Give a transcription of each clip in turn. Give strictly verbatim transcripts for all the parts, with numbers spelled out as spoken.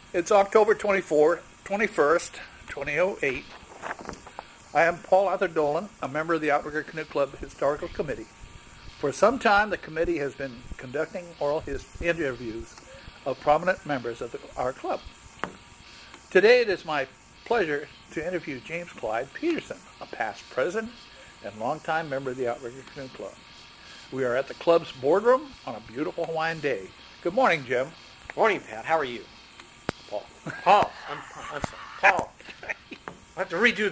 It's October twenty-fourth, twenty-first, twenty oh eight. I am Paul Arthur Dolan, a member of the Outrigger Canoe Club Historical Committee. For some time, the committee has been conducting oral his interviews of prominent members of the, our club. Today, it is my pleasure to interview James Clyde Peterson, a past president and longtime member of the Outrigger Canoe Club. We are at the club's boardroom on a beautiful Hawaiian day. Good morning, Jim. Morning, Pat. How are you? Paul. Paul. I'm, I'm sorry. Paul. I have to redo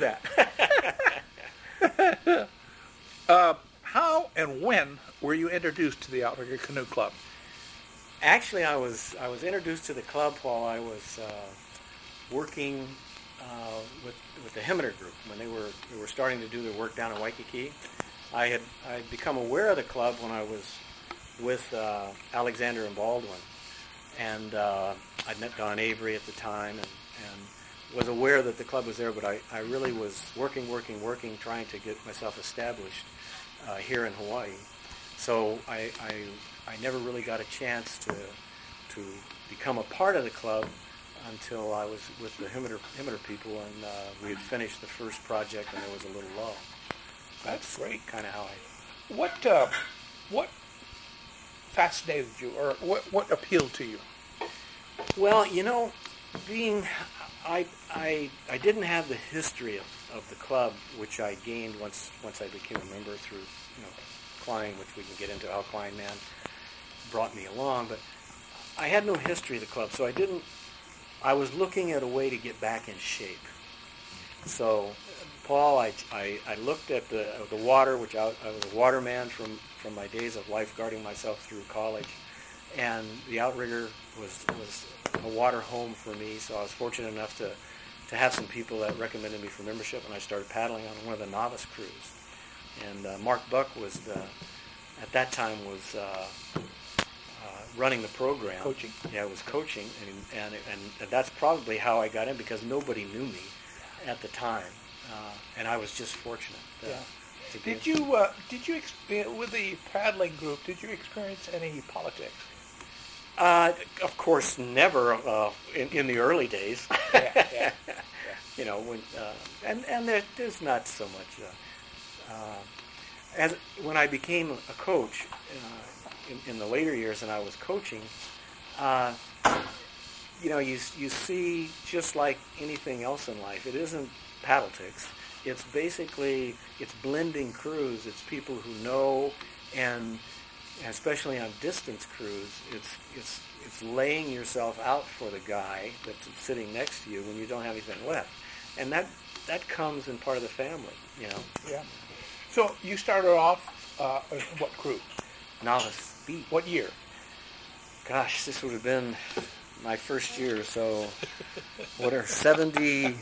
that. uh, how and when were you introduced to the Outrigger Canoe Club? Actually, I was I was introduced to the club while I was uh, working uh, with with the Himmeter group when they were they were starting to do their work down in Waikiki. I had I had become aware of the club when I was with uh, Alexander and Baldwin, and uh, I'd met Don Avery at the time, and, and was aware that the club was there. But I, I really was working, working, working, trying to get myself established uh, here in Hawaii. So I, I I never really got a chance to to become a part of the club until I was with the Himmeter, Himmeter people, and uh, we had finished the first project, and there was a little lull. That's, That's great. Kind of how I. What uh, what fascinated you, or what what appealed to you? Well, you know, being I I I didn't have the history of, of the club, which I gained once once I became a member through you know Klein, which we can get into. How Klein Man brought me along, but I had no history of the club, so I didn't. I was looking at a way to get back in shape. So, Paul, I, I, I looked at the uh, the water, which I, I was a waterman from, from my days of lifeguarding myself through college, and the Outrigger was was a water home for me. So I was fortunate enough to, to have some people that recommended me for membership, and I started paddling on one of the novice crews. And uh, Mark Buck was the at that time was uh, uh, running the program. Coaching. Yeah, it was coaching, and and and that's probably how I got in, because nobody knew me at the time. Uh, and I was just fortunate. Uh, yeah. to did be you uh, did you exp- with the paddling group? Did you experience any politics? Uh, of course, never uh, in, in the early days. yeah, yeah, yeah. You know, when uh, and and there, there's not so much. Uh, uh, as when I became a coach uh, in, in the later years, and I was coaching. Uh, you know, you you see, just like anything else in life, it isn't paddletics. It's basically, it's blending crews. It's people who know, and especially on distance crews, it's it's it's laying yourself out for the guy that's sitting next to you when you don't have anything left, and that that comes in part of the family, you know. Yeah. So you started off uh, in what crew? Novice B. What year? Gosh, this would have been my first year. So what are seventy?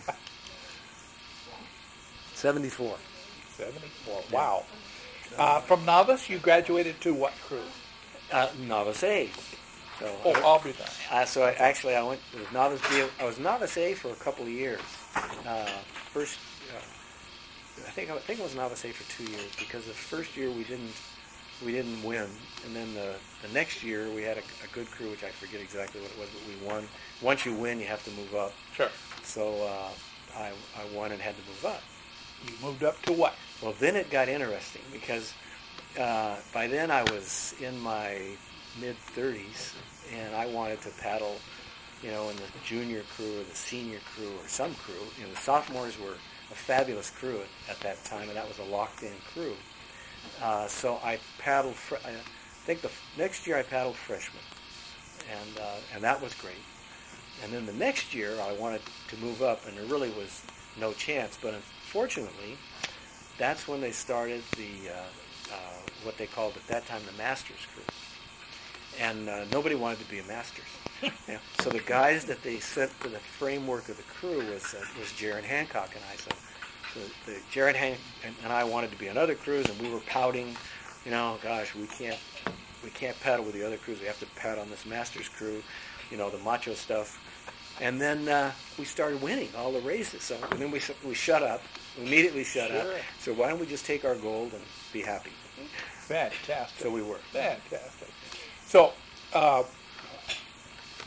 seventy-four. seventy-four. Wow. Uh, from novice, you graduated to what crew? Uh, novice A. So oh, I, Aubrey then. Uh, so I, actually, I went to novice B. I was novice A for a couple of years. Uh, first, uh, I think I think I was novice A for two years, because the first year we didn't we didn't win, and then the the next year we had a, a good crew, which I forget exactly what it was, but we won. Once you win, you have to move up. Sure. So uh, I I won and had to move up. You moved up to what? Well, then it got interesting, because uh, by then I was in my mid-thirties, and I wanted to paddle, you know, in the junior crew or the senior crew or some crew. You know, the sophomores were a fabulous crew at, at that time, and that was a locked-in crew. Uh, so I paddled, fr- I think the f- next year I paddled freshman, and uh, and that was great. And then the next year I wanted to move up, and there really was no chance, but unfortunately, that's when they started the uh, uh, what they called at that time the Masters crew, and uh, nobody wanted to be a Masters. Yeah. So the guys that they sent for the framework of the crew was uh, was Jared Hancock and I. So, so the Jared Han- and, and I wanted to be on other crews, and we were pouting, you know, gosh, we can't we can't paddle with the other crews. We have to paddle on this Masters crew, you know, the macho stuff. And then uh, we started winning all the races. So and then we we shut up. We immediately shut sure. up. So why don't we just take our gold and be happy? Fantastic. So we were. Fantastic. So, uh,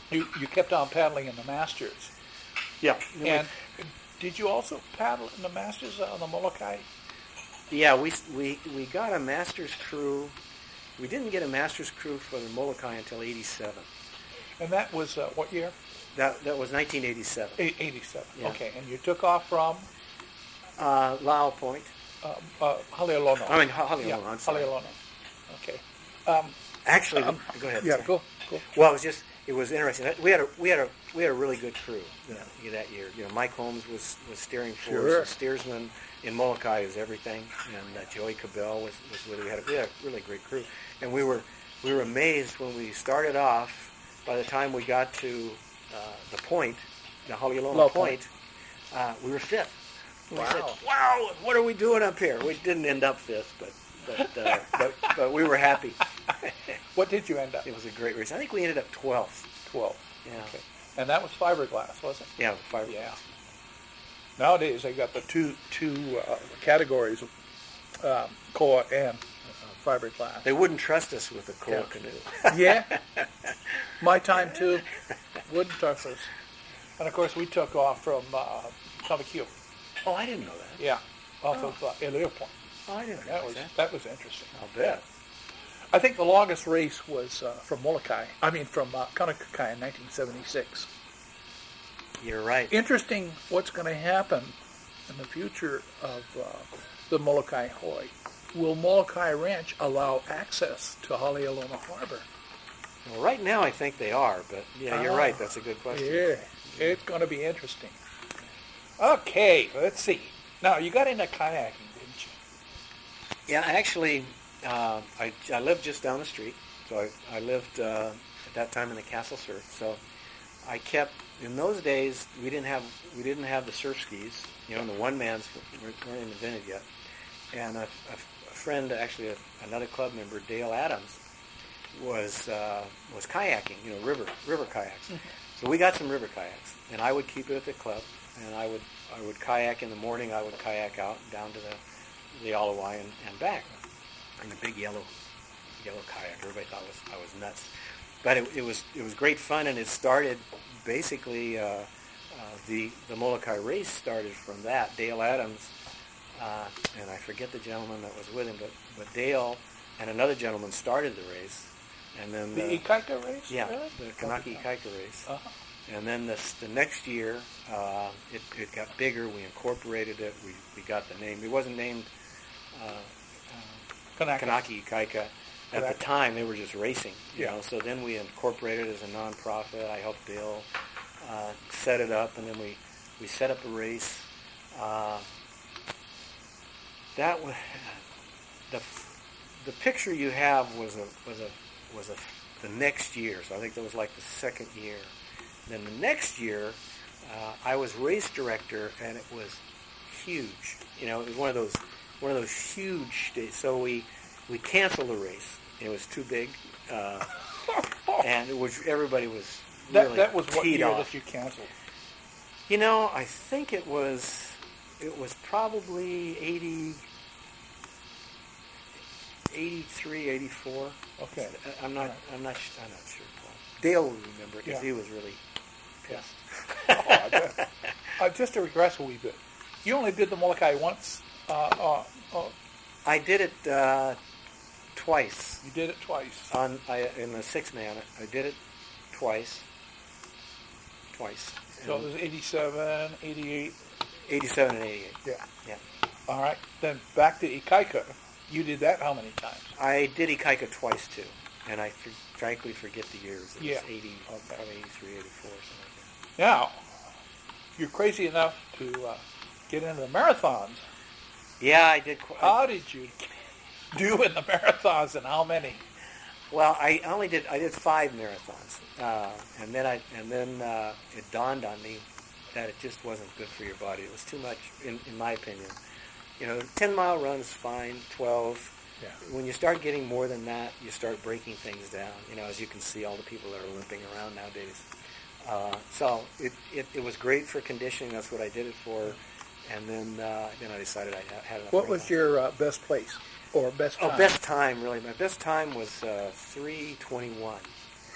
you, you kept on paddling in the Masters. Yeah. And did you also paddle in the Masters on the Molokai? Yeah, we, we, we got a Masters crew. We didn't get a Masters crew for the Molokai until eighty-seven. And that was uh, what year? That that was nineteen eighty-seven. A- eighty-seven. Yeah. Okay. And you took off from Uh, Lau Point. uh, uh, Haleolono. I mean, Haleolono. Yeah, I'm sorry. Haleolono. Okay. Um, Actually, um, go ahead. yeah, sorry. go, go. Well, it was just it was interesting. We had a we had a we had a really good crew you know, that year. You know, Mike Holmes was, was steering for Sure. us. The steersman in Molokai is everything, and uh, Joey Cabell was, was with. We had a, we had a really great crew, and we were we were amazed when we started off. By the time we got to uh, the point, the Haleolono Low Point, point. uh, we were fifth. We Wow. said, "Wow, what are we doing up here?" We didn't end up fifth, but but uh, but, but we were happy. What did you end up? It was a great race. I think we ended up twelfth. twelve. Yeah. Okay. And that was fiberglass, wasn't it? Yeah, five. Yeah. Nowadays they got the two two uh, categories of um, koa and uh, fiberglass. They wouldn't trust us with a koa Yeah. canoe. Yeah. My time too. Wouldn't trust us. And of course we took off from uh, Tamakio. Oh, I didn't know that. Yeah. Off Oh. of uh, Eleo Point. Oh, I didn't That realize was that. that was interesting. I'll bet. I think the longest race was uh, from Molokai. I mean, from uh, Kaunakakai in nineteen seventy-six. You're right. Interesting what's going to happen in the future of uh, the Molokai Hoi. Will Molokai Ranch allow access to Haleolono Harbor? Well, right now I think they are, but yeah, you're Ah. right. That's a good question. Yeah, it's going to be interesting. Okay, let's see. Now, you got into kayaking, didn't you? Yeah, actually, uh, I, I lived just down the street. So I, I lived uh, at that time in the Castle Surf. So I kept in those days we didn't have we didn't have the surf skis. You know, and the one mans weren't weren't invented yet. And a, a, a friend, actually a, another club member, Dale Adams, was uh, was kayaking. You know, river river kayaks. So we got some river kayaks, and I would keep it at the club, and I would I would kayak in the morning. I would kayak out down to the the Alawai and, and back in the big yellow yellow kayak. Everybody thought was I was nuts, but it, it was it was great fun, and it started basically uh, uh, the the Molokai race started from that. Dale Adams uh, and I forget the gentleman that was with him, but but Dale and another gentleman started the race, and then The the, Ikaika race? yeah Really? the Kanaki Ikaika race. Uh-huh. And then this, the next year, uh, it, it got bigger. We incorporated it. We, we got the name. It wasn't named uh, Kanaka. Kanaki Ikaika. At Correct. the time, they were just racing. You Yeah. know. So then we incorporated it as a nonprofit. I helped Bill uh, set it up, and then we, we set up a race. Uh, that was the the picture you have was a was a was a the next year. So I think that was like the second year. Then the next year, uh, I was race director, and it was huge. You know, it was one of those one of those huge days. So we we canceled the race. It was too big, uh, and it was everybody was really That, that was what teed year off. that you canceled? You know, I think it was it was probably eighty, eighty-three, eighty-four. Okay. I- I'm not. Right. I'm not. sh- I'm not sure, Paul. Dale will remember because Yeah. he was really pissed. Oh, I bet. Uh, just to regress a wee bit, you only did the Molokai once. Uh, uh, uh, I did it uh, twice you did it twice. on I, in the six man. I did it twice. Twice. So it was eighty-seven, eighty-eight. eighty-seven and eighty-eight. Yeah. Yeah. All right. Then back to Ikaika. You did that how many times? I did Ikaika twice too, and I fr- frankly forget the years. It Yeah. was eighty, Okay. probably eighty-three, eighty-four, something like that. Now, you're crazy enough to uh, get into the marathons. Yeah, I did. Qu- How did you do in the marathons, and how many? Well, I only did I did five marathons, uh, and then I and then uh, it dawned on me that it just wasn't good for your body. It was too much, in, in my opinion. You know, ten mile runs fine, twelve. Yeah. When you start getting more than that, you start breaking things down. You know, as you can see, all the people that are limping around nowadays. Uh, so it, it it was great for conditioning. That's what I did it for, and then uh, then I decided I had- had enough. What was marathons. your uh, best place or best time? Oh, best time, really. My best time was uh, three twenty-one.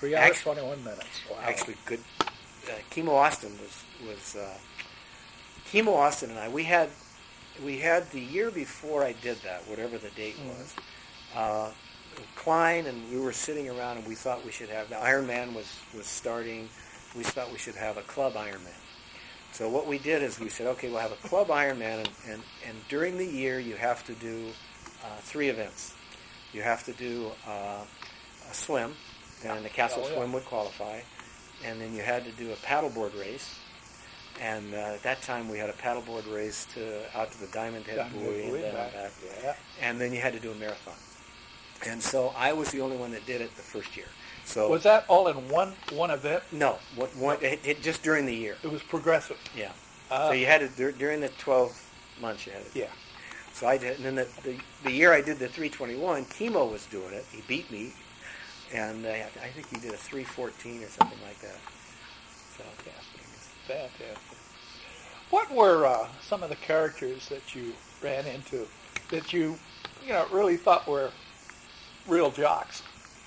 Three hours, Actually, twenty-one minutes. Wow. actually good. Uh, Chemo Austin was was uh, Chemo Austin and I. We had we had the year before I did that, whatever the date Mhm. was. Uh, Klein and we were sitting around and we thought we should have the Ironman was was starting. We thought we should have a club Ironman. So what we did is we said, okay, we'll have a club Ironman, and, and, and during the year you have to do uh, three events. You have to do uh, a swim, and the Castle Oh, yeah. Swim would qualify, and then you had to do a paddleboard race. And uh, at that time we had a paddleboard race to out to the Diamond Head Diamond Head Buoy and Buoy, then back. back. Yeah. And then you had to do a marathon. And so I was the only one that did it the first year. So Was that all in one one event? no, what one it, it just during the year. It was progressive. Yeah. Uh, so you had to dur- during the twelve months you had to. Yeah. So I did, and then the, the the year I did the three twenty-one, Chemo was doing it. He beat me, and uh, I think he did a three fourteen or something like that. So yeah. Fantastic. What were uh, some of the characters that you ran into that you, you know, really thought were real jocks?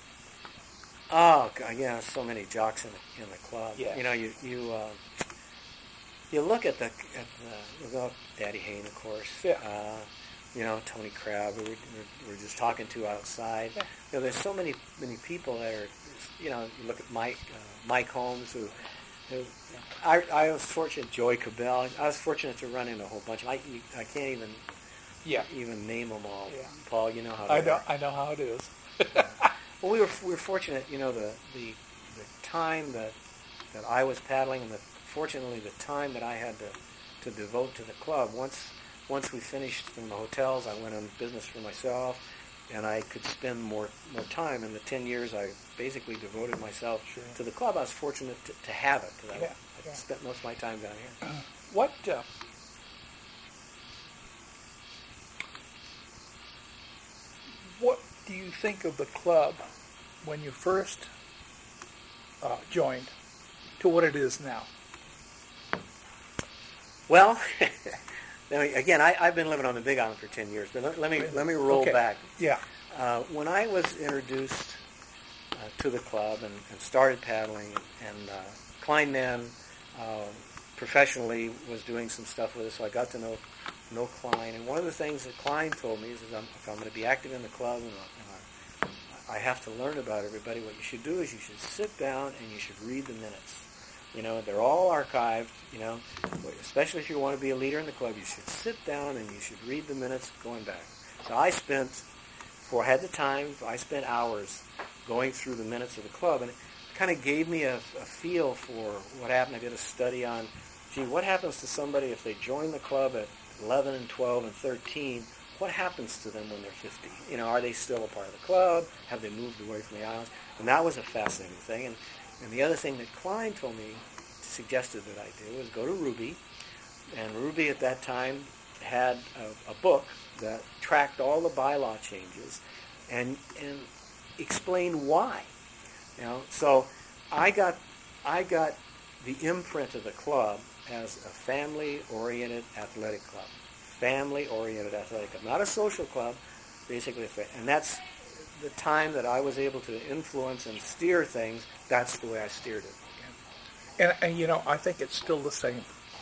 Oh God, yeah, so many jocks in the in the club. Yeah. You know, you you uh, you look at the at the you know, Daddy Hayne, of course. Yeah. Uh, you know, Tony Crab, who we we were just talking to outside. Yeah. You know, there's so many many people that are. You know, you look at Mike uh, Mike Holmes, who. who I, I was fortunate. Joey Cabell. I was fortunate to run into a whole bunch. I you, I can't even Yeah. even name them all. Yeah. Paul, you know how. I they know. are. I know how it is. Well, we were we were fortunate, you know, the, the the time that that I was paddling, and the fortunately the time that I had to, to devote to the club. Once once we finished from the hotels, I went on business for myself, and I could spend more more time. In the ten years, I basically devoted myself Sure. to the club. I was fortunate to, to have it. 'Cause I, Yeah, I yeah. spent most of my time down here. What uh, what do you think of the club when you first uh, joined to what it is now? Well, let me- again, I, I've been living on the Big Island for ten years, but let, let me let me roll Okay. back. Yeah. Uh, when I was introduced uh, to the club and, and started paddling, and uh, Kleinman uh, professionally was doing some stuff with us, so I got to know know Klein. And one of the things that Klein told me is, is I'm, if I'm going to be active in the club and, I, and I, I have to learn about everybody, what you should do is you should sit down and you should read the minutes. You know, they're all archived, you know, especially if you want to be a leader in the club, you should sit down and you should read the minutes going back. So I spent, for I had the time, I spent hours going through the minutes of the club, and it kind of gave me a, a feel for what happened. I did a study on, gee, what happens to somebody if they join the club at eleven and twelve and thirteen? What happens to them when they're fifty? You know, are they still a part of the club? Have they moved away from the islands? And that was a fascinating thing. And, and the other thing that Klein told me, suggested that I do, was go to Ruby. And Ruby at that time had a, a book that tracked all the bylaw changes and and explained why. You know, so I got I got the imprint of the club as a family-oriented athletic club. Family-oriented athletic club, not a social club, basically a fa- and that's the time that I was able to influence and steer things. That's the way I steered it. And, and you know, I think it's still the same.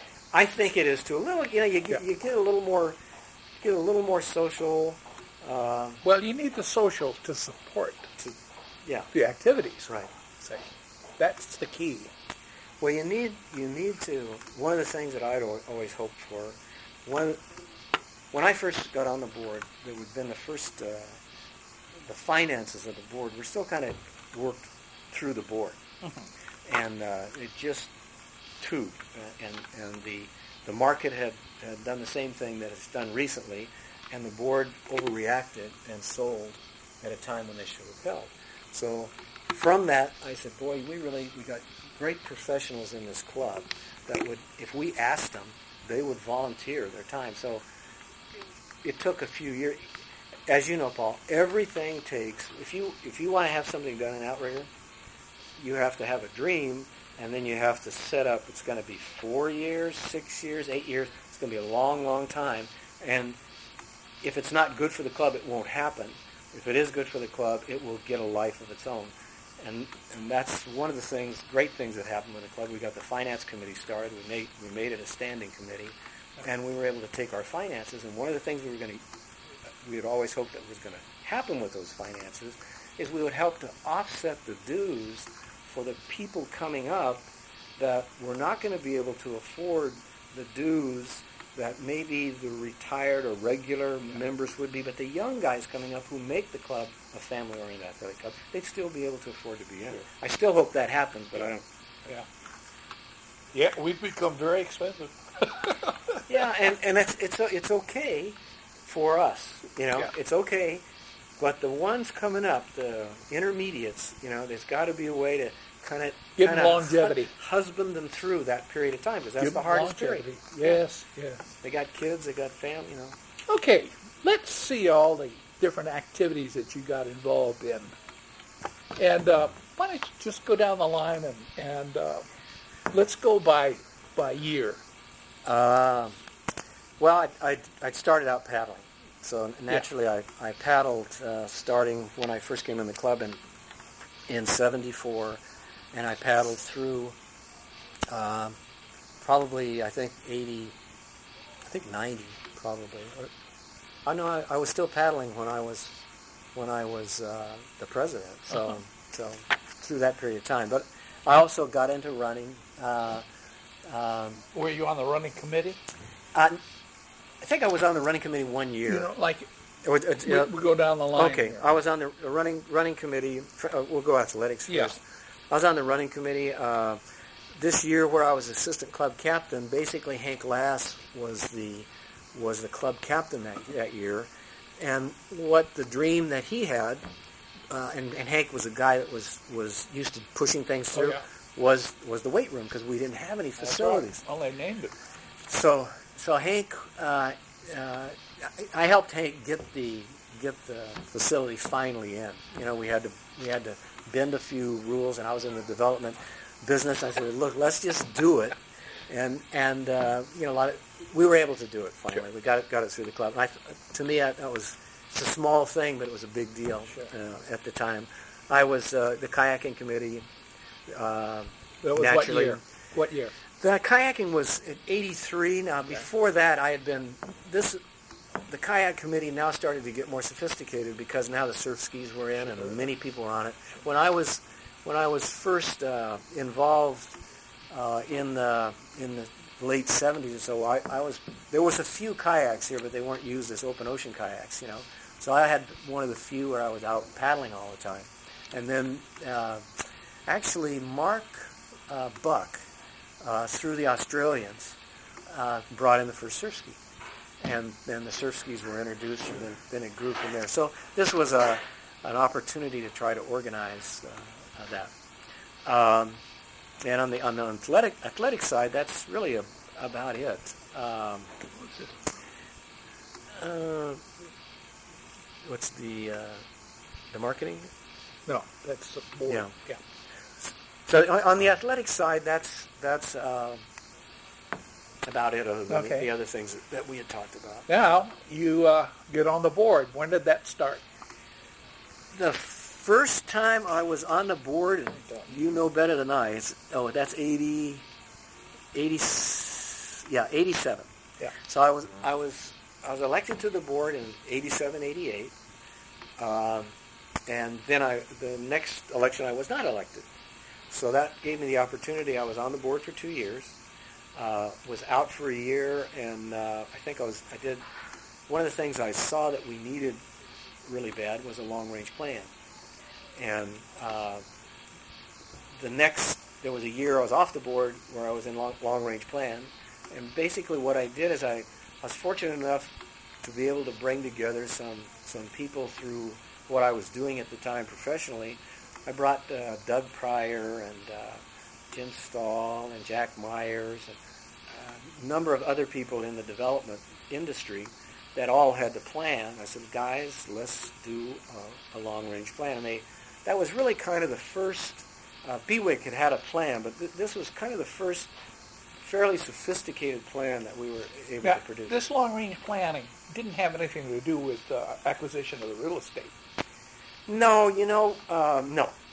I think it is too. A little, you know, you get, Yeah. you get a little more, get a little more social. Uh, Well, you need the social to support to, yeah, the activities. right. Say, that's the key. Well, you need you need to. One of the things that I'd al- always hoped for, when when I first got on the board, that would have been the first. Uh, the finances of the board were still kind of worked through the board, Mm-hmm. and uh, it just tubed, uh, and and the the market had, had done the same thing that it's done recently, and the board overreacted and sold at a time when they should have held. So from that, I said, boy, we really we got great professionals in this club that would, if we asked them, they would volunteer their time. So it took a few years. As you know, Paul, everything takes, if you if you want to have something done in Outrigger, you have to have a dream, and then you have to set up, it's going to be four years, six years, eight years. It's going to be a long, long time. And if it's not good for the club, it won't happen. If it is good for the club, it will get a life of its own. And and that's one of the things, great things that happened with the club. We got the finance committee started. We made we made it a standing committee, and we were able to take our finances. And one of the things we were going to, we had always hoped that was going to happen with those finances, is we would help to offset the dues for the people coming up that were not going to be able to afford the dues that maybe the retired or regular members would be, but the young guys coming up who make the club a family-oriented athletic club, they'd still be able to afford to be in it. I still hope that happens, but I don't. Yeah. Yeah, we've become very expensive. Yeah, and, and it's it's it's okay for us, you know. Yeah. It's okay, but the ones coming up, the intermediates, you know, there's got to be a way to kind of Give them longevity. husband them through that period of time, because that's Give the them hardest longevity. period. Yes, yes. They got kids, they got family, you know. Okay, let's see all the different activities that you got involved in. And uh, why don't you just go down the line and, and uh, let's go by by year. Uh, well, I, I, I started out paddling. So naturally Yeah. I, I paddled uh, starting when I first came in the club in, in seventy-four. And I paddled through um, probably, I think, eighty, I think ninety probably. Or, I know I, I was still paddling when I was when I was uh, the president. So Uh-huh. so through that period of time. But I also got into running. Uh, um, Were you on the running committee? I, I think I was on the running committee one year. You know, like It was- it's, we, uh, we go down the line. Okay, here. I was on the running running committee. For, uh, we'll go athletics first. Yeah. I was on the running committee uh, this year, where I was assistant club captain. Basically, Hank Lass was the was the club captain that that year, and what the dream that he had, uh, and, and Hank was a guy that was was used to pushing things Oh, through, yeah. was was the weight room, because we didn't have any That's facilities. right. Well, they named it. So, so Hank, uh, uh, I I helped Hank get the get the facility finally in. You know, we had to we had to bend a few rules, and I was in the development business. I said, look, let's just do it, and and uh, you know, a lot of we were able to do it finally. Sure. We got it got it through the club. And I, to me, I, that was it's a small thing, but it was a big deal Sure. uh, at the time. I was uh, the kayaking committee. Uh, That was naturally. what year? What year? The kayaking was in eighty-three. Now, before that, I had been this. The kayak committee now started to get more sophisticated, because now the surf skis were in and many people were on it. When I was when I was first uh, involved uh, in the in the late seventies or so, I, I was there was a few kayaks here, but they weren't used as open ocean kayaks, you know. So I had one of the few where I was out paddling all the time. And then uh, actually Mark uh, Buck, uh, through the Australians, uh, brought in the first surf ski. And then the surf skis were introduced, and then, then it grew from there. So this was a, an opportunity to try to organize uh, uh, that. Um, and on the on the athletic athletic side, that's really a, about it. Um, uh, what's the uh, the marketing? No, that's the board. Yeah. yeah. So on, on the athletic side, that's that's uh, about it. Other than Okay. the, the other things that, that we had talked about. Now you uh, get on the board. When did that start? The first time I was on the board, and you know better than I, it's, oh, that's eighty, eighty, yeah, eighty-seven. Yeah. So I was, I was, I was elected to the board in eighty-seven, eighty-eight, um, and then I, the next election I was not elected. So that gave me the opportunity. I was on the board for two years, uh, was out for a year, and uh, I think I was, I did, one of the things I saw that we needed really bad was a long-range plan. And uh, the next, there was a year I was off the board where I was in long, long-range plan. And basically what I did is I, I was fortunate enough to be able to bring together some, some people through what I was doing at the time professionally. I brought uh, Doug Pryor and uh, Jim Stahl and Jack Myers and a number of other people in the development industry that all had the plan. I said, guys, let's do a, a long-range plan. And they, that was really kind of the first, uh, B W I C had had a plan, but th- this was kind of the first fairly sophisticated plan that we were able Now, to produce. this long-range planning didn't have anything to do with uh, acquisition of the real estate. No, you know, um, no.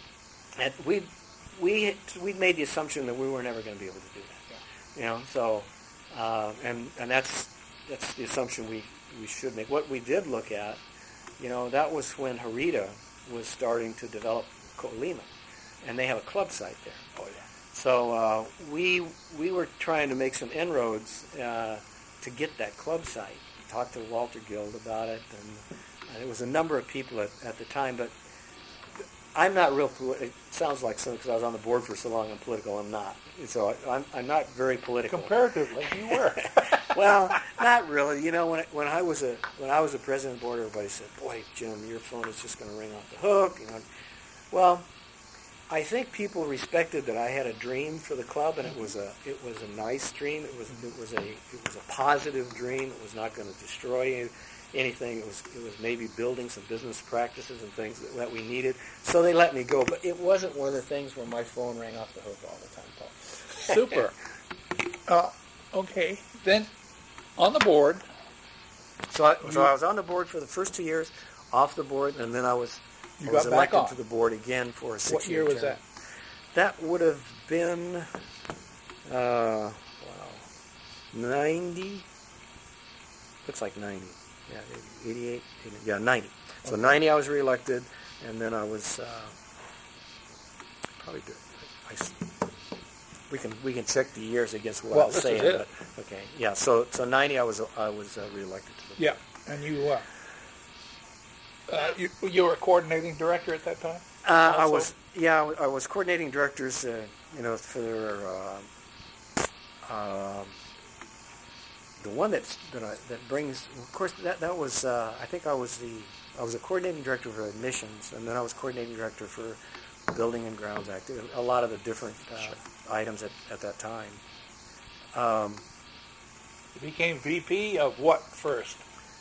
and we we we made the assumption that we were never going to be able to do that. Yeah. You know, so uh, and and that's that's the assumption we, we should make. What we did look at, you know, that was when Harita was starting to develop Colima, and they have a club site there. Oh yeah. So uh, we we were trying to make some inroads uh, to get that club site. Talked to Walter Guild about it, and, and there was a number of people at, at the time. But I'm not real. Politi- it sounds like so because I was on the board for so long. I'm political. I'm not. So I, I'm I'm not very political. Comparatively, you were. Well, not really. You know, when I, when I was a when I was a president of the board, everybody said, "Boy, Jim, your phone is just going to ring off the hook." You know, well. I think people respected that I had a dream for the club, and it was a it was a nice dream. It was it was a it was a positive dream. It was not going to destroy anything. It was it was maybe building some business practices and things that, that we needed. So they let me go, but it wasn't one of the things where my phone rang off the hook all the time, Paul. Super. uh, okay, then on the board. So I, so I was on the board for the first two years, off the board, and then I was. You I was got back elected on. to the board again for a six-year What year was term. that? That would have been, uh, wow, ninety. Looks like ninety. Yeah, eighty-eight. Yeah, ninety. So Okay. ninety, I was reelected, and then I was uh, probably good. I, s- we can we can check the years against what Well, I was this is saying. it. But, okay. Yeah. So so ninety, I was I was uh, reelected to the board. Yeah, and you, uh, uh, you you were a coordinating director at that time? Uh, I Also? was, yeah, I wa- I was coordinating directors, uh, you know, for uh, um, the one that's, that I, that brings. Of course, that that was. Uh, I think I was the. I was a coordinating director for admissions, and then I was coordinating director for building and grounds act. A lot of the different uh, Sure. items at, at that time. Um, You became V P of what first?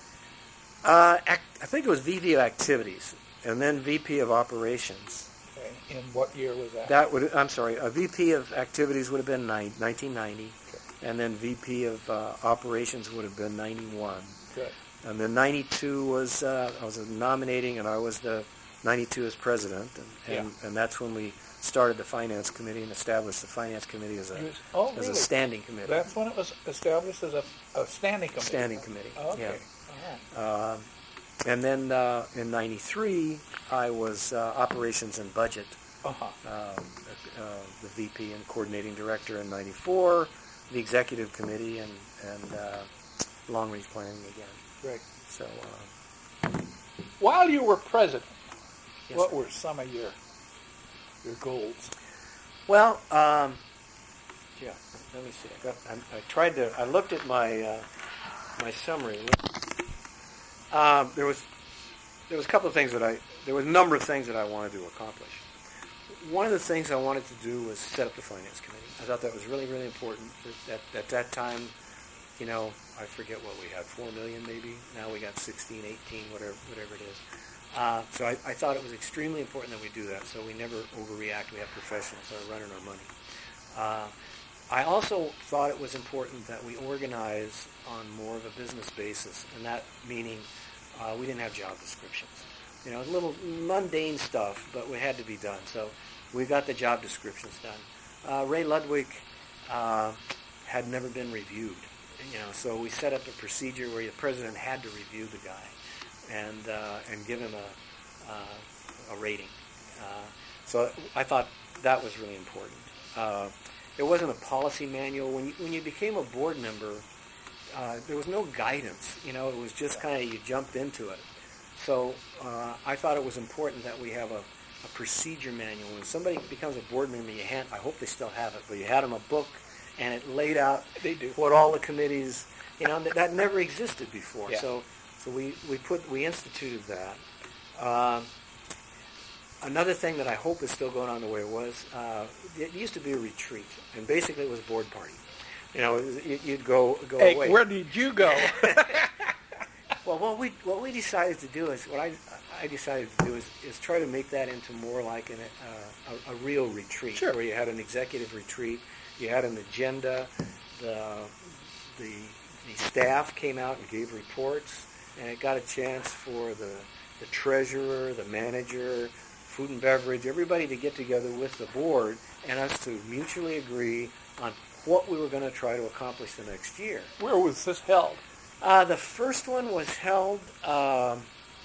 uh, act, I think it was V P of activities, and then V P of operations. Okay. In what year was that? That would, I'm sorry, a V P of activities would have been nine, nineteen ninety, Okay. and then V P of uh, operations would have been ninety-one. Good. And then ninety-two was, uh, I was nominating, and I was the ninety-two as president, and, and, and that's when we started the finance committee and established the finance committee as a, You was- oh, as really? a standing committee. That's when it was established as a, a standing committee. Standing committee, Oh, okay. yeah. All right. Um, and then uh, in ninety-three, I was uh, operations and budget. Uh-huh. um, uh, the V P and coordinating director in ninety-four, the executive committee, and, and uh, long-range planning again. Great. So, uh, While you were president, yes, what sir. were some of your your goals? Well, um, yeah, let me see. I, got, I, I tried to, I looked at my uh, my summary. Um, there was there was a couple of things that I, there was a number of things that I wanted to accomplish. One of the things I wanted to do was set up the finance committee. I thought that was really, really important. At, at that time, you know, I forget what we had, four million maybe. Now we got sixteen, eighteen, whatever, whatever it is. Uh, so I, I thought it was extremely important that we do that. So we never overreact. We have professionals that are running our money. Uh, I also thought it was important that we organize on more of a business basis, and that meaning uh, we didn't have job descriptions. You know, little mundane stuff, but it had to be done. So we got the job descriptions done. Uh, Ray Ludwig uh, had never been reviewed, you know, so we set up a procedure where the president had to review the guy and uh, and give him a uh, a rating. Uh, so I thought that was really important. Uh, it wasn't a policy manual. When you, when you became a board member, uh, there was no guidance. You know, it was just kind of you jumped into it. So uh, I thought it was important that we have a, a procedure manual. When somebody becomes a board member, you hand, I hope they still have it, but you had them a book, and it laid out They do. what all the committees, you know, that, that never existed before. Yeah. So so we, we put we instituted that. Um, another thing that I hope is still going on the way it was, uh, it used to be a retreat, and basically it was a board party. You know, it was, you- you'd go go Hey, away. where did you go? Well, what we what we decided to do is what I I decided to do is, is try to make that into more like an, uh, a, a real retreat, Sure. where you had an executive retreat, you had an agenda, the the the staff came out and gave reports, and it got a chance for the the treasurer, the manager, food and beverage, everybody to get together with the board and us to mutually agree on what we were going to try to accomplish the next year. Where was this held? Uh, the first one was held, um,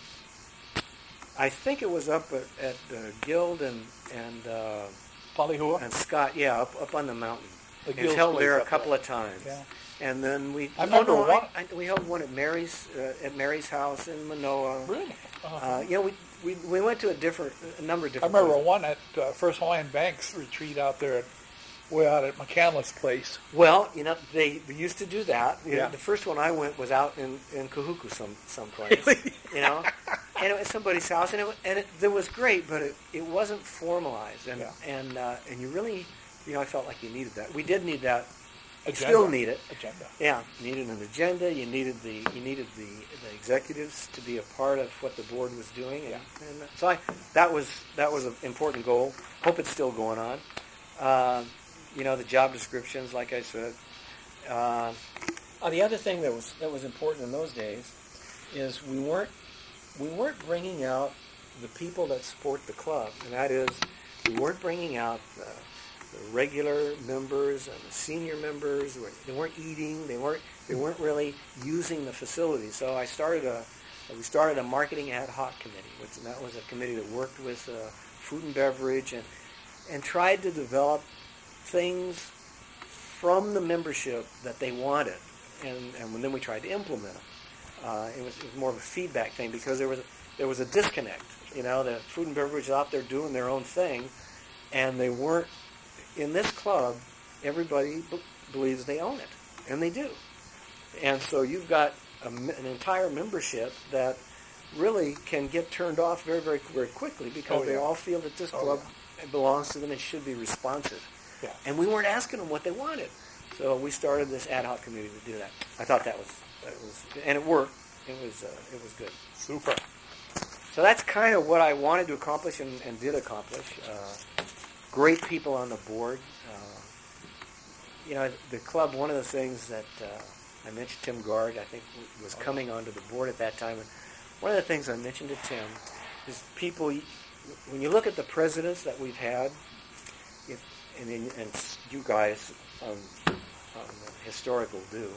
I think it was up at, at uh, Guild and and uh, Polyhua? and Scott, yeah, up, up on the mountain. The It was Guild's held place there a up couple there. of times. Yeah. And then we I remember oh, no, one- I, I, we held one at Mary's uh, at Mary's house in Manoa. Really? Uh-huh. Uh, you know, we, we we went to a different a number of I different. remember places. one at uh, First Hawaiian Bank's retreat out there, at, way out at McCandless Place. Well, you know, they, they used to do that. You know, Yeah. the first one I went was out in in Kahuku, some someplace. You know, and it was somebody's house, and it wa- and it, it was great, but it, it wasn't formalized, and Yeah. and uh, and you really, you know, I felt like you needed that. We did need that. You Agenda. still need it. Agenda. Yeah, you needed an agenda. You needed the you needed the, the executives to be a part of what the board was doing. And, Yeah. and so I that was that was an important goal. Hope it's still going on. Uh, you know, the job descriptions, like I said. Uh, uh, the other thing that was that was important in those days is we weren't we weren't bringing out the people that support the club, and that is we weren't bringing out the, the regular members and the senior members. They weren't eating. They weren't they weren't really using the facilities. So I started a we started a marketing ad hoc committee, which and that was a committee that worked with uh, food and beverage and and tried to develop things from the membership that they wanted, and and then we tried to implement them. Uh, it was it was more of a feedback thing because there was a, there was a disconnect. You know, the food and beverage out there doing their own thing, and they weren't in this club. Everybody b- believes they own it, and they do. And so you've got a, an entire membership that really can get turned off very, very, very quickly because Oh, they yeah. all feel that this Oh, club belongs to them and should be responsive. Yeah. And we weren't asking them what they wanted, so we started this ad hoc committee to do that. I thought that was that was, and it worked. It was uh, it was good. Super. So that's kind of what I wanted to accomplish and, and did accomplish. Uh, great people on the board. Uh, you know, the club, one of the things that uh, I mentioned, Tim Gard, I think, was coming onto the board at that time. And one of the things I mentioned to Tim is people, when you look at the presidents that we've had, if, and, and you guys on, on the historical do,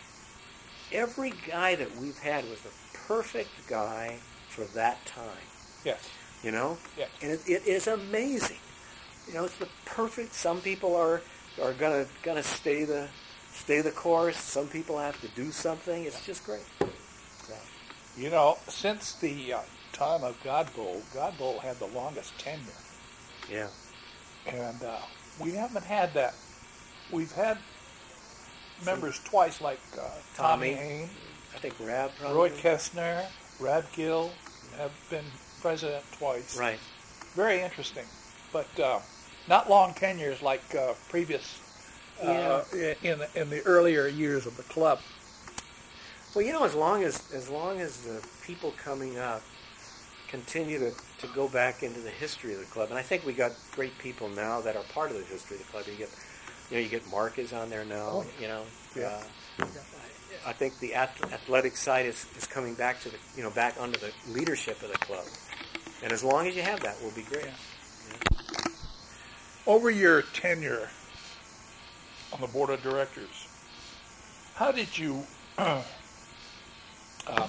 every guy that we've had was the perfect guy for that time. Yes. You know? Yes. And it, it is amazing. You know, it's the perfect. Some people are are gonna gonna stay the stay the course. Some people have to do something. It's just great. So, You know, since the uh, time of Godbold, Godbold had the longest tenure. yeah. And uh, we haven't had that. We've had members twice, like uh, Tommy Tommy. Hain, I think Rab probably. Roy Kestner, Rab Gill have been president twice. Right. Very interesting. But uh, not long tenures like uh, previous uh, in, the, in the earlier years of the club. Well, you know, as long as as long as the people coming up continue to, to go back into the history of the club, and I think we got great people now that are part of the history of the club. You get, you know, you get Mark is on there now. Oh, you know, yeah. uh, I think the ath- athletic side is, is coming back to the you know back under the leadership of the club, and as long as you have that, we'll be great. Yeah. Over your tenure on the board of directors, how did you uh, um,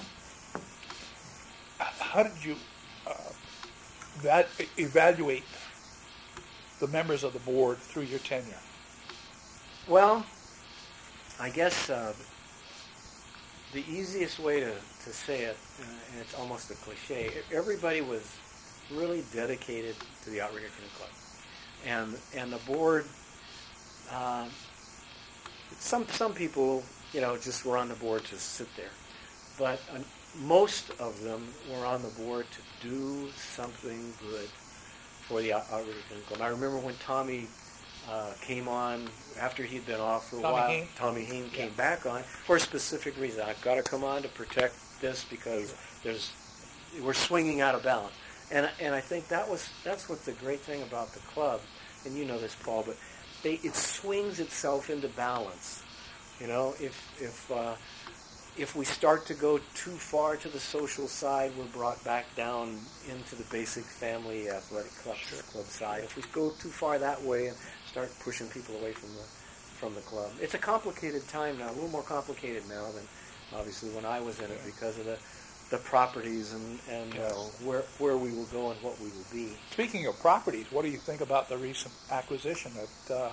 how did you uh, that evaluate the members of the board through your tenure? Well, I guess uh, the easiest way to, to say it, uh, and it's almost a cliche, everybody was really dedicated to the Outrigger Canoe Club. And and the board, uh, some some people, you know, just were on the board to sit there. But uh, most of them were on the board to do something good for the Out- Outrigger Canoe Club. I remember when Tommy uh, came on after he'd been off for a Tommy while. Hain? Tommy Hain came Yeah. back on for a specific reason. I've got to come on to protect this because there's we're swinging out of balance. And and I think that was that's what the great thing about the club, and you know this, Paul, but they, it swings itself into balance. You know, if if uh, if we start to go too far to the social side, we're brought back down into the basic family athletic club, Sure. club side. If we go too far that way and start pushing people away from the from the club, it's a complicated time now. A little more complicated now than obviously when I was in it because of the the properties and and Yes. uh, where where we will go and what we will be. Speaking of properties, what do you think about the recent acquisition at uh,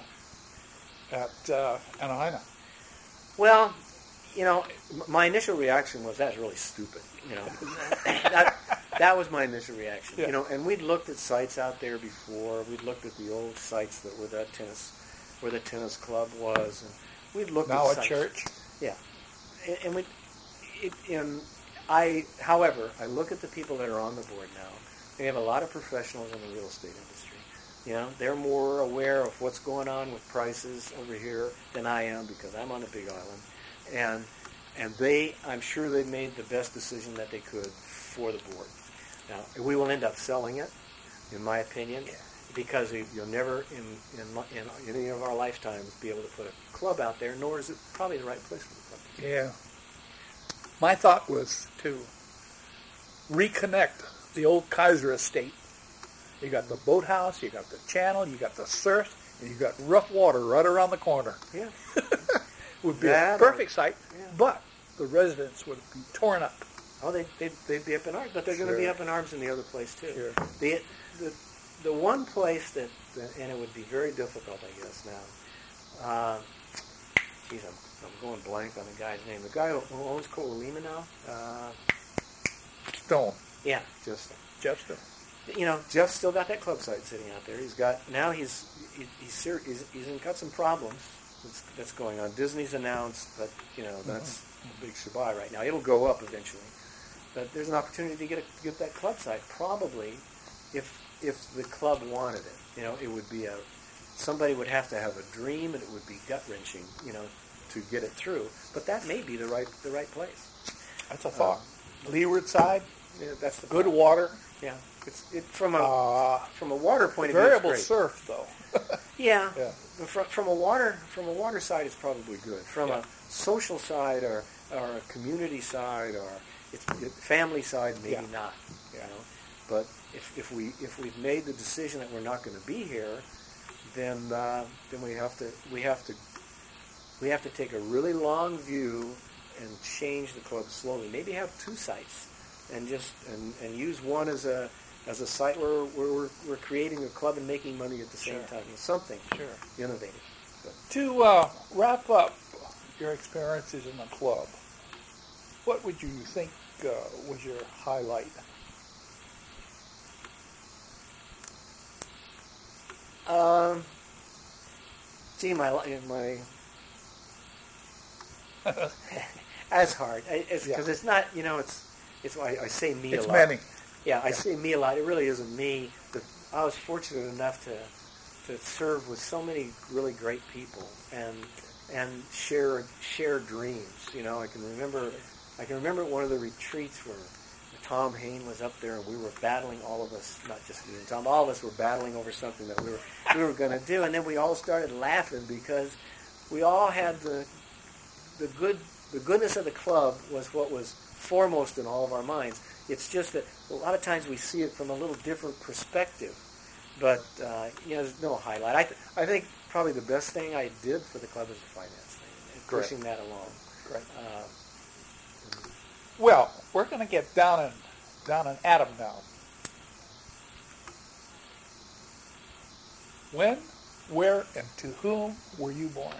at uh, Anaheim? Well, you know, m- my initial reaction was that's really stupid. You know, that that was my initial reaction. Yeah. You know, and we'd looked at sites out there before. We'd looked at the old sites that were that tennis, where the tennis club was, and we'd looked Now at a sites. church. Yeah, and, and we, it, and I, however, I look at the people that are on the board now. They have a lot of professionals in the real estate industry. You know, they're more aware of what's going on with prices over here than I am because I'm on a big island, and and they, I'm sure they made the best decision that they could for the board. Now we will end up selling it, in my opinion, because you'll never in in, in any of our lifetimes be able to put a club out there, nor is it probably the right place for the club. Yeah. My thought was to reconnect the old Kaiser estate. You got the boathouse, you got the channel, you got the surf, and you got rough water right around the corner. Yeah. Would be That a perfect site, yeah. but the residents would be torn up. Oh, they they'd, they'd be up in arms, but they're going to be Sure. up in arms in the other place too. Sure. The the the one place that, that and it would be very difficult, I guess now. Uh, geez, I'm I'm going blank on the guy's name. The guy who who owns Ko'olina now. Uh, Stone, yeah, just Jeff Stone. you know, Jeff's still got that club site sitting out there. He's got now he's he, he's, ser- he's he's got some problems that's, that's going on. Disney's announced, but you know that's a big shabai right now. It'll go up eventually, but there's an opportunity to get a, get that club site. Probably, if if the club wanted it, you know, it would be a somebody would have to have a dream, and it would be gut wrenching, you know, to get it through. But that may be the right the right place. That's a thought. Leeward side, Yeah, that's the good plan. water. Yeah, it's it from a Uh, from a water point of view. variable It's great. surf, though. Yeah, Yeah. but From, from a water from a water side, it's probably good. From Yeah. a social side or or a community side or it's it, family side, maybe Yeah. not. You Yeah. know, but if if we if we've made the decision that we're not going to be here, then uh, then we have to we have to we have to take a really long view and change the club slowly. Maybe have two sites and just and, and use one as a as a site where, where we're, we're creating a club and making money at the same Sure. time. Something Sure. innovative. But To uh, wrap up your experiences in the club, what would you think uh, was your highlight? Um, gee, my li- my that's hard. I- It's Yeah. because it's not. You know, it's it's. I, I say me It's a lot. many. Yeah, I say me a lot. It really isn't me. But I was fortunate enough to to serve with so many really great people and and share share dreams. You know, I can remember I can remember one of the retreats where Tom Hain was up there and we were battling, all of us, not just me and Tom, all of us were battling over something that we were we were going to do, and then we all started laughing because we all had the the good the goodness of the club was what was foremost in all of our minds. It's just that a lot of times we see it from a little different perspective. But, uh, you know, there's no highlight. I, th- I think probably the best thing I did for the club is the finance thing, and Great. pushing that along. Great. Uh, Well, we're going to get down and down and at 'em now. When, where, and to whom were you born?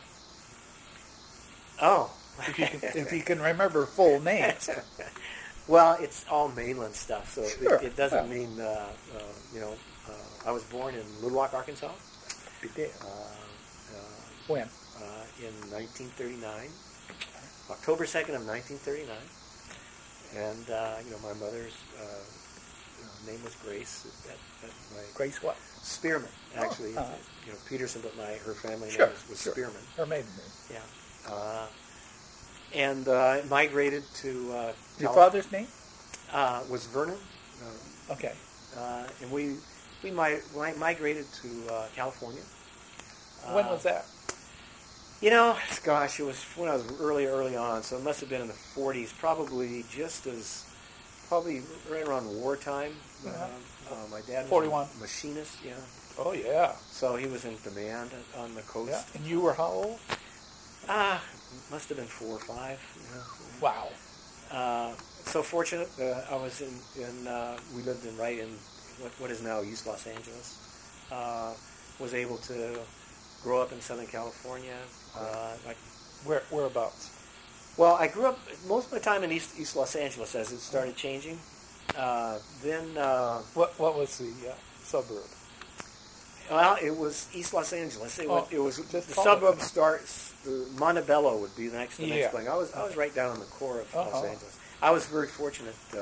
oh. If you can, if you can remember full names. Well, it's all mainland stuff, so Sure. it, it doesn't Yeah. mean, uh, uh, you know, uh, I was born in Little Rock, Arkansas, You did. uh, uh, When? uh, in nineteen thirty-nine, October second of nineteen thirty-nine. And, uh, you know, my mother's uh, name was Grace. That, that my Grace what? Spearman, actually. uh-huh. You know, Peterson, but my her family Sure, name was, was sure. Spearman. Her maiden name. Yeah. Uh, and uh, migrated to uh, Your Calif- father's name? uh, was Vernon. Uh, Okay. uh, and we we mi- mi- migrated to uh, California. When Uh, was that? You know, gosh, it was when I was early, early on, so it must have been in the forties, probably just as, probably right around wartime. Uh-huh. Uh, uh, my dad was forty-one. a machinist, yeah. Oh, yeah. So he was in demand on the coast. Yeah. And you were how old? Ah, must have been four or five. You know. Wow. Uh, so fortunate. Uh, I was in, in uh, we lived in right in what, what is now East Los Angeles. Uh, was able to grow up in Southern California. Uh, like, Where whereabouts? well, I grew up most of my time in East East Los Angeles as it started changing. Uh, then, uh, What what was the uh, suburb? well, it was East Los Angeles. It, Oh, was, it was just the call suburb it. starts. The Montebello would be the next the Yeah. next thing. I was I was right down in the core of Los Uh-huh. Angeles. I was very fortunate uh,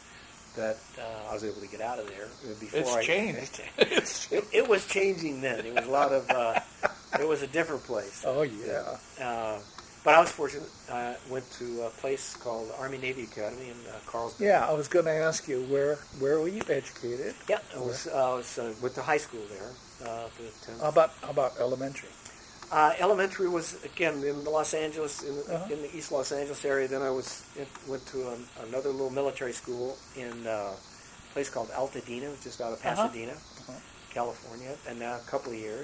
that uh, I was able to get out of there before It's I changed. It's It, it was changing then. It was a lot of. Uh, it was a different place. Oh, yeah. Uh, but I was fortunate. I went to a place called Army Navy Academy in uh, Carlsbad. Yeah, I was going to ask you, where where were you educated? Yeah, I was. Uh, I was uh, went to high school there uh, for the tenth. How about, how about elementary? Uh, elementary was again in Los Angeles, in, Uh-huh. in the East Los Angeles area. Then I was in, went to an, another little military school in uh, a place called Altadena, just out of Uh-huh. Pasadena, Uh-huh. California, and now a couple of years,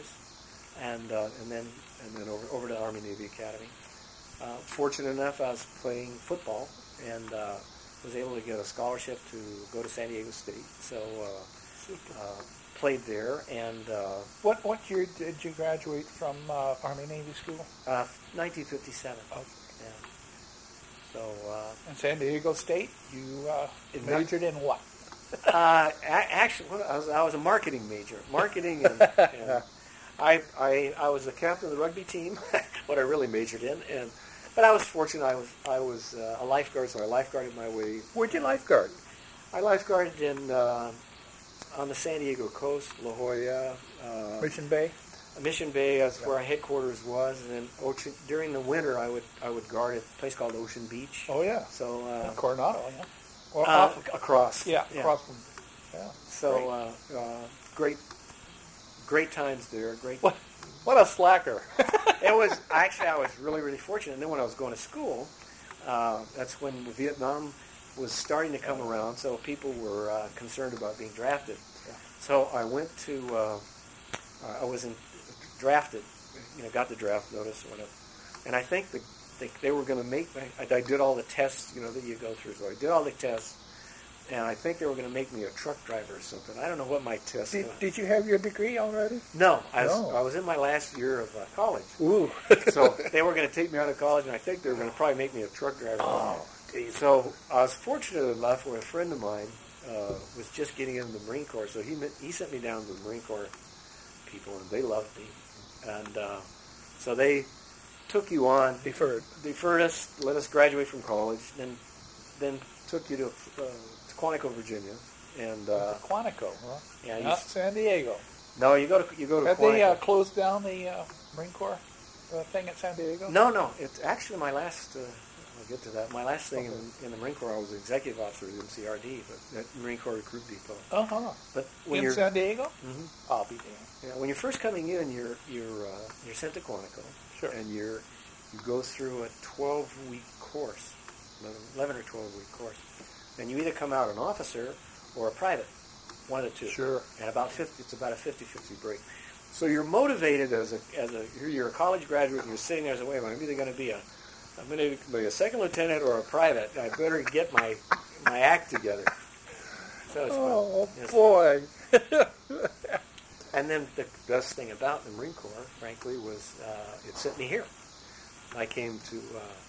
and uh, and then and then over over to Army Navy Academy. Uh, fortunate enough, I was playing football and uh, was able to get a scholarship to go to San Diego State. So uh, uh, played there, and uh, What what year did you graduate from uh, Army Navy School? uh, nineteen fifty-seven. Oh. Yeah. So. Uh, In San Diego State, you uh, In majored in what? Uh, a- actually, what- I was, I was a marketing major. Marketing, and, and I, I, I was the captain of the rugby team. What I really majored in, and but I was fortunate. I was, I was uh, a lifeguard, so I lifeguarded my way. Where'd you lifeguard? I lifeguarded in uh, on the San Diego coast, La Jolla, uh, Mission Bay? Mission Bay. That's where our headquarters was, and then Ocean, during the winter, I would, I would guard a place called Ocean Beach. Oh, yeah. So uh, Coronado, yeah. Or uh, off- across, yeah, across from, yeah. So Great. uh, uh, great, great times there. Great. What, what a slacker. It was actually I was really really fortunate. And then when I was going to school, uh, that's when Vietnam was starting to come around. So people were uh, concerned about being drafted. Yeah. So I went to. Uh, I was in, drafted. You know, got the draft notice or whatever. And I think the, they, they were going to make. I, I did all the tests. You know that you go through. So I did all the tests. And I think they were going to make me a truck driver or something. I don't know what my test Did, was. did you have your degree already? No, I was, No. I was in my last year of uh, college. Ooh. So they were going to take me out of college, and I think they were going to probably make me a truck driver. Oh, So I was fortunate enough where a friend of mine uh, was just getting into the Marine Corps, so he met, he sent me down to the Marine Corps people, and they loved me. And uh, so they took you on, Deferred. deferred us, let us graduate from college, then then took you to, uh, to Quantico, Virginia. And uh, Quantico, huh? yeah, you, Not San Diego. no, you go to you go to Have Quantico. they uh, closed down the uh, Marine Corps uh, thing at San Diego? No, no. It's actually my last. Uh, I'll get to that. My last thing Okay. in, in the Marine Corps, I was executive officer at M C R D, but at Marine Corps Recruit Depot. Uh-huh. But when In you're San Diego? Mhm. I'll be damned. yeah, when you're first coming in, you're you're uh, you're sent to Quantico, Sure. and you're you go through a twelve week course, eleven or twelve week course, and you either come out an officer or a private, one of the two. Sure. And about fifty, it's about a fifty-fifty break. So you're motivated as a as a you're a college graduate, and you're sitting there as a wait, I'm either going to be a I'm going to be a second lieutenant or a private. I better get my my act together. So it's Oh, fun. It's boy. fun. And then the best thing about the Marine Corps, frankly, was uh, it sent me here. I came to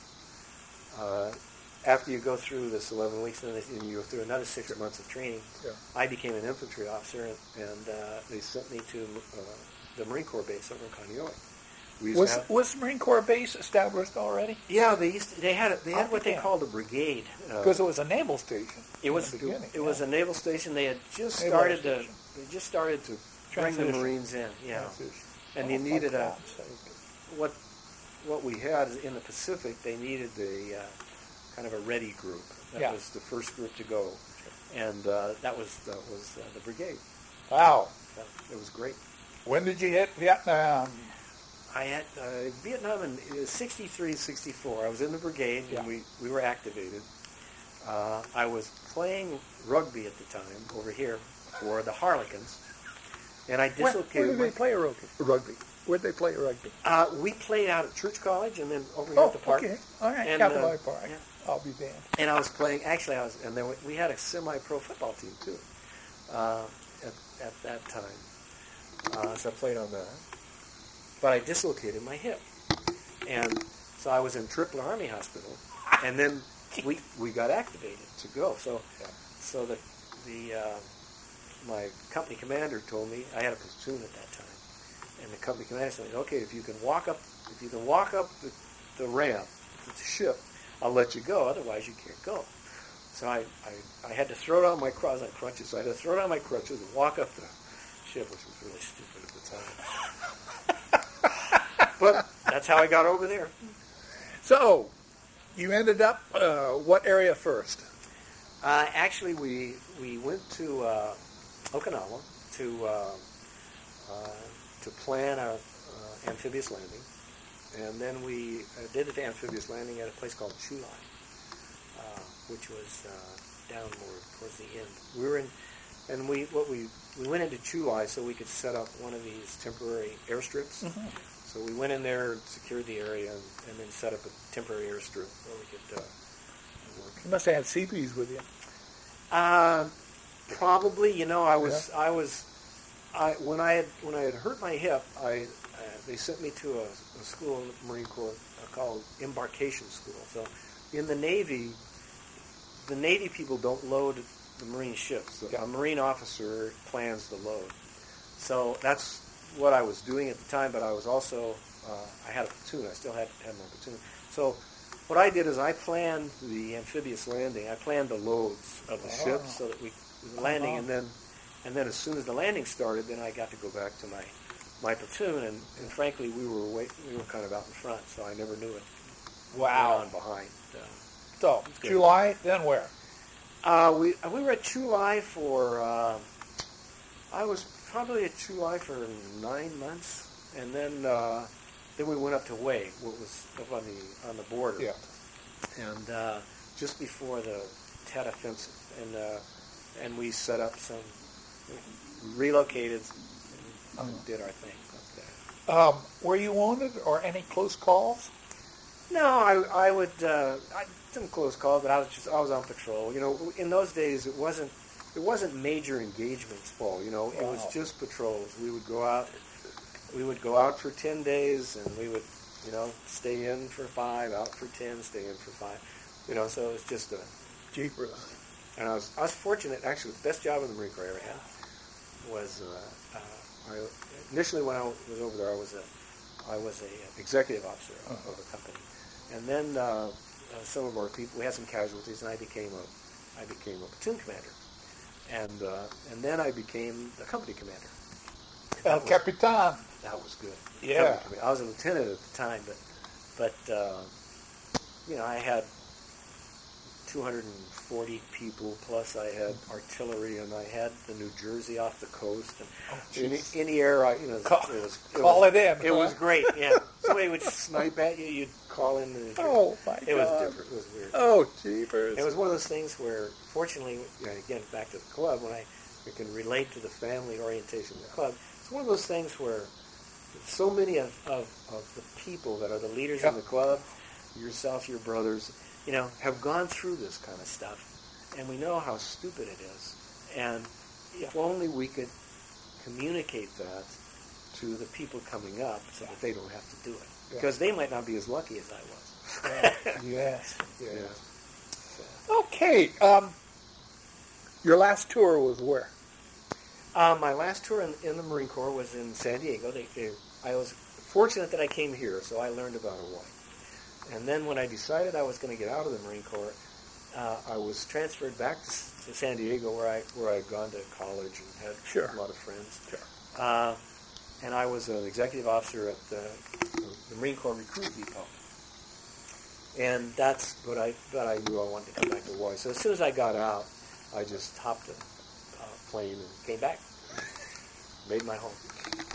uh, uh, after you go through this eleven weeks, and then you go through another six months of training. Yeah. I became an infantry officer, and, and uh, they sent me to uh, the Marine Corps base over in Kaneohe. We used Was to have, was Marine Corps base established already? yeah, they used to, they had a, they had Oh, what they yeah. called a brigade. Uh, Because it was a naval station. it was in the beginning. it was a naval station. They had just Naval started to station. they just started to bring the Transition. Marines in. Yeah, Transition. and Oh, you for needed a God's sake. what what we had in the Pacific. They needed a uh, kind of a ready group. That Yeah. was the first group to go, and uh, that was that was uh, the brigade. Wow. So it was great. When did you hit Vietnam? I had uh, Vietnam in uh, sixty-three, sixty-four. I was in the brigade, Yeah. and we, we were activated. Uh, I was playing rugby at the time over here for the Harlequins, and I Where, where dislocated did my... they play rugby? Rugby. Where did they play rugby? Uh, we played out at Church College, and then over here Oh, at the park. okay. All right. And, Capital uh, I Park. yeah. I'll be damned. And I was playing. Actually, I was, and then we, we had a semi-pro football team too uh, at at that time. Uh, so I played on that, but I dislocated my hip, and so I was in Triple Army Hospital, and then we we got activated to go. So Yeah. so the the uh, my company commander told me I had a platoon at that time, and the company commander said, "Okay, if you can walk up if you can walk up the, the ramp with the ship, I'll let you go. Otherwise, you can't go." So I, I, I had to throw down my crutches, on crutches. So I had to throw down my crutches and walk up the ship, which was really stupid at the time. But that's how I got over there. So, you ended up uh, what area first? Uh, actually, we we went to uh, Okinawa to uh, uh, to plan our uh, amphibious landing, and then we uh, did the amphibious landing at a place called Chulai, uh, which was uh, down more towards the end. We were in, and we what we we went into Chulai so we could set up one of these temporary airstrips. Mm-hmm. So we went in there, secured the area, and, and then set up a temporary airstrip where we could uh, work. You must have had C Bs with you. Uh, probably. You know, I was I was I when I had when I had hurt my hip, I uh, they sent me to a, a school in the Marine Corps uh, called embarkation school. So in the Navy, the Navy people don't load the Marine ships. Yeah. A Marine officer plans the load. So that's what I was doing at the time, but I was also, uh, I had a platoon. I still had, had my platoon. So what I did is I planned the amphibious landing. I planned the loads of the Wow. ship so that we, the landing, Uh-huh. and then and then as soon as the landing started, then I got to go back to my, my platoon, and, and frankly, we were way, we were kind of out in front, so I never knew it. Wow. Went on behind. So, So, good. July, then where? Uh, we we were at Chulai for uh, I was probably at Chulai for nine months, and then uh, then we went up to Wei, what was up on the on the border, Yeah. and uh, just before the Tet Offensive, and uh, and we set up some relocated and Uh-huh. did our thing up there. Um, were you wounded or any close calls? No, I I would uh, I some close calls, but I was just I was on patrol. You know, in those days it wasn't it wasn't major engagements, Paul. You know, it was Wow. just patrols. We would go out, we would go out for ten days, and we would, you know, stay in for five, out for ten, stay in for five. You know, so it was just a. Jeepers. And I was I was fortunate. Actually, the best job in the Marine Corps I ever had was uh, uh, I, initially when I was over there, I was a I was a executive officer of, Uh-huh. of a company, and then uh, uh, some of our people we had some casualties, and I became a I became a platoon commander, and uh, and then I became the company commander. El That was- Capitan. That was good. Yeah. Company commander. I was a lieutenant at the time, but but uh, you know I had two hundred forty people, plus I had artillery, and I had the New Jersey off the coast, and Oh, in, jeez. in the air, I, you know, Call- it was call was, it in, It huh? was great. Yeah, somebody would snipe at you, you'd call in. The, Oh, my it was God. different. It was weird. Oh, jeepers. It was one of those things where, fortunately, you know, again back to the club, when I, I can relate to the family orientation of the club. It's one of those things where so many of, of, of the people that are the leaders Yeah. in the club, yourself, your brothers, you know, have gone through this kind of stuff, and we know how stupid it is. And if only we could communicate that to the people coming up so that they don't have to do it. Yeah. Because they might not be as lucky as I was. Yes. Yeah. Yes. Okay. Um, your last tour was where? Uh, my last tour in, in the Marine Corps was in San Diego. They, they, I was fortunate that I came here, so I learned about Hawaii. And then when I decided I was going to get out of the Marine Corps, uh, I was transferred back to, to San Diego, where I where I had gone to college and had Sure. a lot of friends. Sure. Uh, and I was an executive officer at the, the Marine Corps Recruit Depot. And that's what I what I knew I wanted to come back to Hawaii. So as soon as I got out, I just hopped a uh, plane and came back. Made my home.